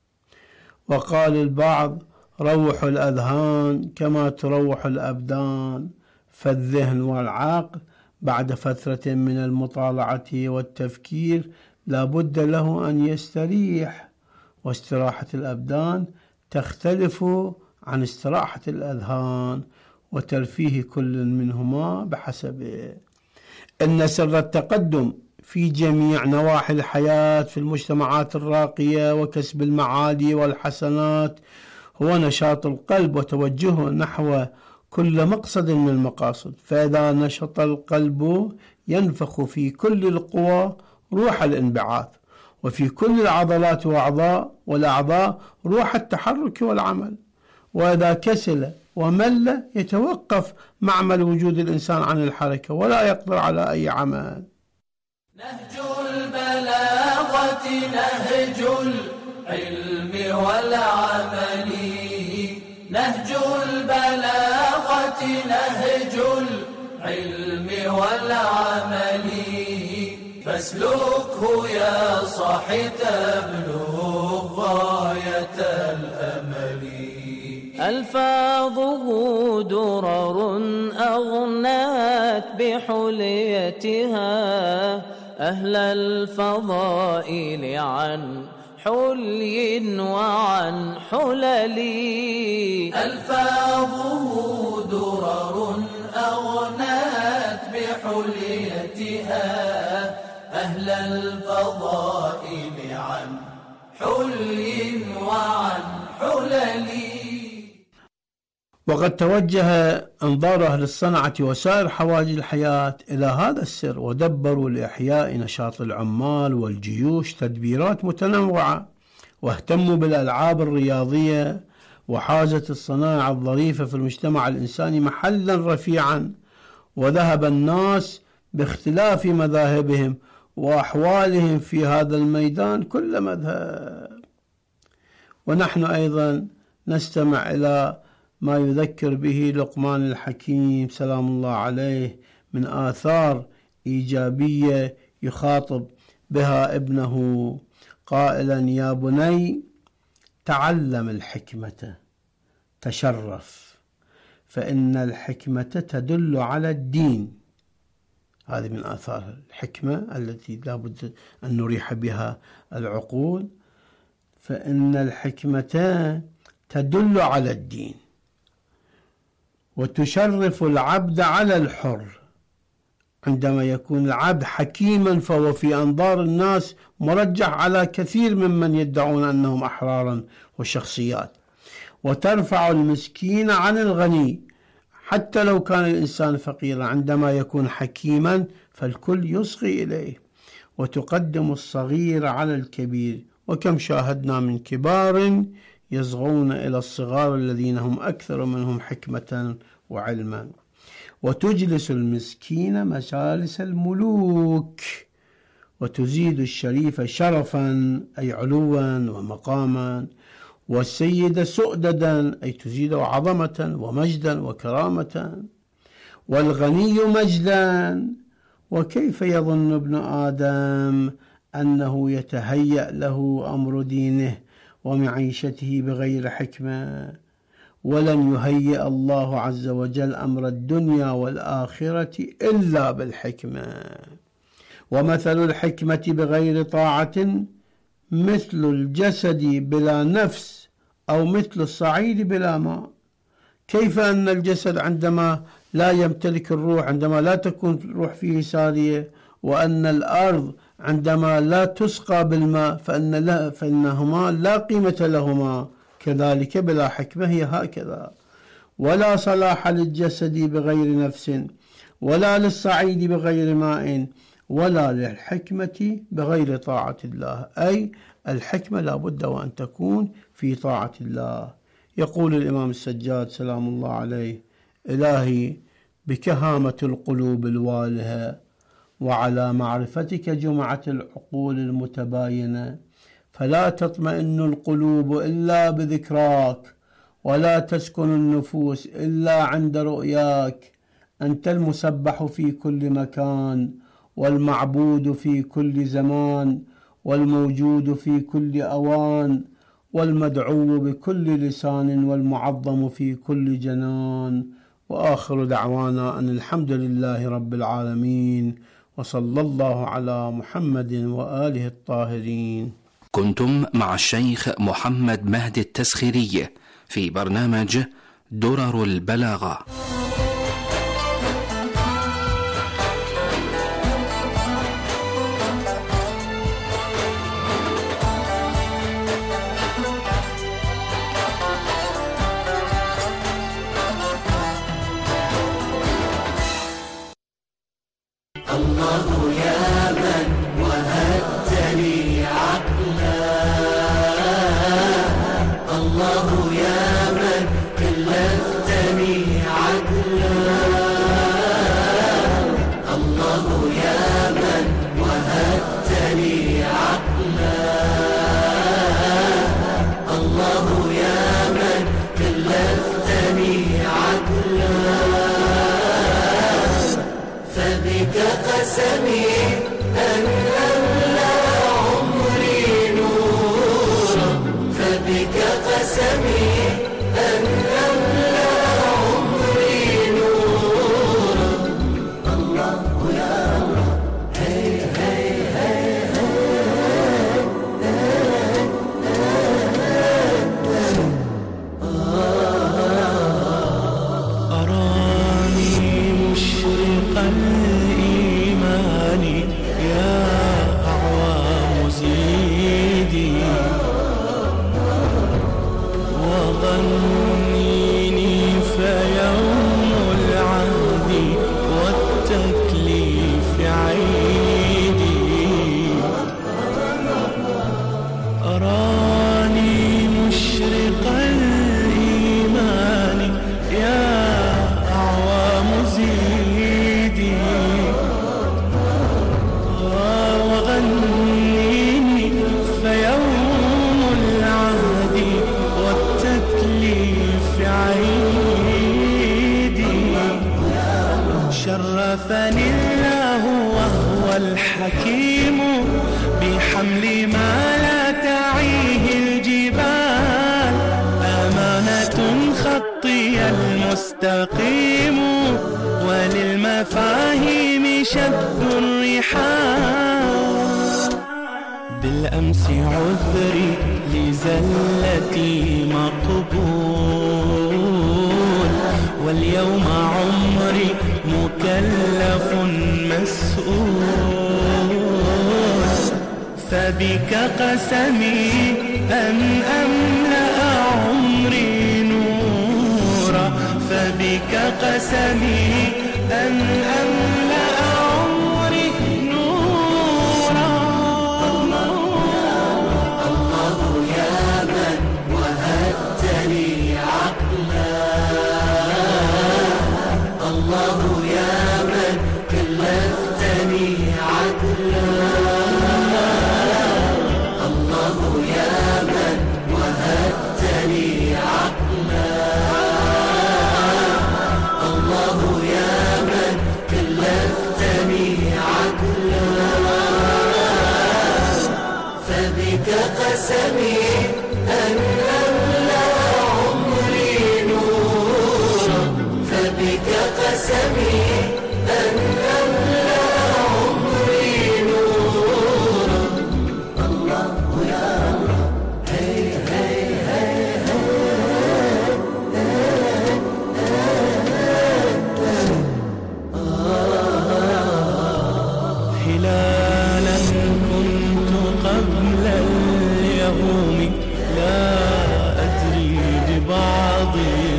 وقال البعض: روحوا الأذهان كما تروح الأبدان، فالذهن والعقل بعد فترة من المطالعة والتفكير لا بد له أن يستريح، واستراحة الأبدان تختلف عن استراحة الأذهان، وترفيه كل منهما بحسبه. إن سر التقدم في جميع نواحي الحياة في المجتمعات الراقية وكسب المعالي والحسنات هو نشاط القلب وتوجهه نحو كل مقصد من المقاصد. فإذا نشط القلب ينفخ في كل القوى روح الانبعاث، وفي كل العضلات وأعضاء والأعضاء روح التحرك والعمل. وإذا كسل ومل يتوقف معمل وجود الإنسان عن الحركة ولا يقدر على أي عمل. نهج البلاغة نهج العلم والعمل، نهج البلاغة نهج العلم والعمل، فاسلكه يا صاحي تبلغ غاية الأمل. ألفاظه درر أغنت بحليتها أهل الفضائل عن حلي وعن حلل. ألفاظه درر أغنت بحليتها أهل الفضائل عن حلي وعن حلل. وقد توجه أنظار أهل الصنعة وسائر حواجز الحياة إلى هذا السر، ودبروا لإحياء نشاط العمال والجيوش تدبيرات متنوعة، واهتموا بالألعاب الرياضية، وحازت الصناعة الظريفة في المجتمع الإنساني محلا رفيعا، وذهب الناس باختلاف مذاهبهم وأحوالهم في هذا الميدان كل مذهب. ونحن أيضا نستمع إلى ما يذكر به لقمان الحكيم سلام الله عليه من آثار إيجابية يخاطب بها ابنه قائلا: يا بني تعلم الحكمة تشرف، فإن الحكمة تدل على الدين. هذه من آثار الحكمة التي لا بد أن نريح بها العقول، فإن الحكمة تدل على الدين وتشرف العبد على الحر. عندما يكون العبد حكيما فهو في أنظار الناس مرجح على كثير ممن يدعون أنهم أحرارا وشخصيات. وترفع المسكين عن الغني حتى لو كان الإنسان فقيرا، عندما يكون حكيما فالكل يصغي إليه. وتقدم الصغير على الكبير، وكم شاهدنا من كبار يصغون إلى الصغار الذين هم أكثر منهم حكمة وعلما. وتجلس المسكين مجالس الملوك، وتزيد الشريف شرفا أي علوا ومقاما، والسيد سؤددا أي تزيد عظمة ومجدا وكرامة، والغني مجدا. وكيف يظن ابن آدم أنه يتهيأ له أمر دينه ومعيشته بغير حكمة؟ ولن يهيئ الله عز وجل أمر الدنيا والآخرة إلا بالحكمة. ومثل الحكمة بغير طاعة مثل الجسد بلا نفس، أو مثل الصعيد بلا ماء. كيف أن الجسد عندما لا يمتلك الروح، عندما لا تكون الروح فيه سارية، وأن الأرض عندما لا تسقى بالماء فإن لا فإنهما لا قيمة لهما، كذلك بلا حكمة هي هكذا. ولا صلاح للجسد بغير نفس، ولا للصعيد بغير ماء، ولا للحكمة بغير طاعة الله. أي الحكمة لا بد وأن تكون في طاعة الله. يقول الإمام السجاد سلام الله عليه: إلهي بكهامة القلوب الوالهة، وعلى معرفتك جمعت العقول المتباينة، فلا تطمئن القلوب إلا بذكراك، ولا تسكن النفوس إلا عند رؤياك. أنت المسبح في كل مكان، والمعبود في كل زمان، والموجود في كل أوان، والمدعو بكل لسان، والمعظم في كل جنان. وآخر دعوانا أن الحمد لله رب العالمين، وصلى الله على محمد وآله الطاهرين. كنتم مع الشيخ محمد مهدي التسخيري في برنامج درر البلاغة. الله يا من وهبت لي عقلا، الله يا من كلفتني عدلا، الله يا من وهبت لي عقلا، الله يا من كلفتني عدلا. فبك قسمي أن أملأ عمري نورا، فبك قسمي أن أملأ عمري نورا. الله يا الله هي هي هي أراني مشرقا الإيمان يا الحكيم بحمل ما لا تعيه الجبال، أمانة خطي المستقيم وللمفاهيم شد الرحال. بالأمس عذري لزلتي مقبول، واليوم عمري مكلف مسؤول. فبك قسمي أن أملأ عمري نورا، فبك قسمي أن أملأ عمري نورا. الله يا من وهبتني عقلا، الله يا من كلفتني عدلا، الله يا من وهبتني عقلا، الله يا من كلفتني عدلا. فبك قسمي أن أملأ عمري نورا، فبك قسمي أن أملأ عمري نورا. الله يا الله هي هي هي هلالا كنت قبل اليوم لا أدري ببعضي،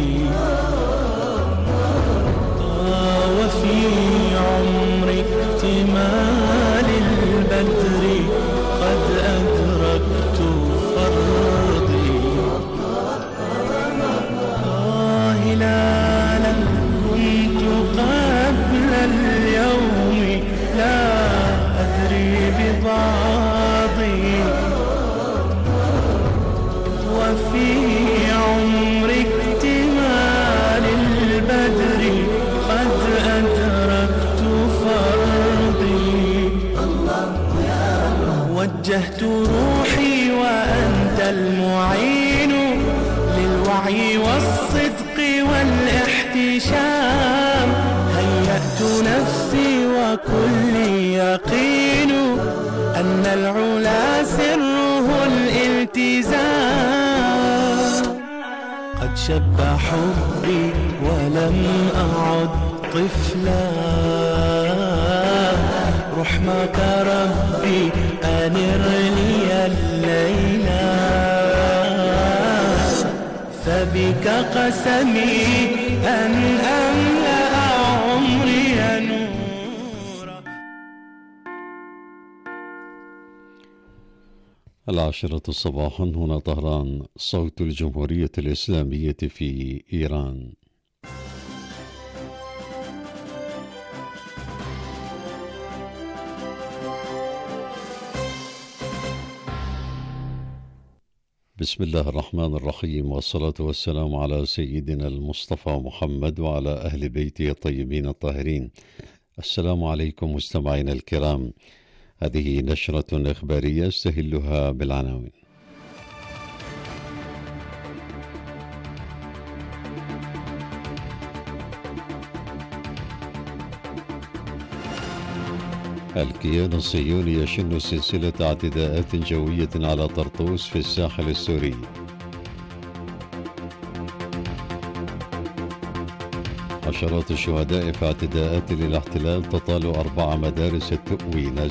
وفي عمري اكتمال البدر قد أدركت فرضي. هلالا كنت قبل اليوم لا أدري ببعضي، وفي عمري اكتمال البدر قد أدركت فرضي. وجهت روحي وأنت المعين للوعي والصدق والاحتشام، هيأت نفسي وكلي يقين أن العلا سره الالتزام. قد شب حبي ولم أعد طفلا، رحمك ربي أنر لي الليلا. فبك قسمي أن أملأ عمري نورا. العاشرة صباحا، هنا طهران، صوت الجمهورية الإسلامية في إيران. بسم الله الرحمن الرحيم، والصلاة والسلام على سيدنا المصطفى محمد وعلى أهل بيته الطيبين الطاهرين. السلام عليكم مستمعينا الكرام، هذه نشرة إخبارية استهلها بالعناوين. الكيان الصهيوني يشن سلسلة اعتداءات جوية على طرطوس في الساحل السوري. عشرات الشهداء في اعتداءات للاحتلال تطال أربع مدارس التؤوين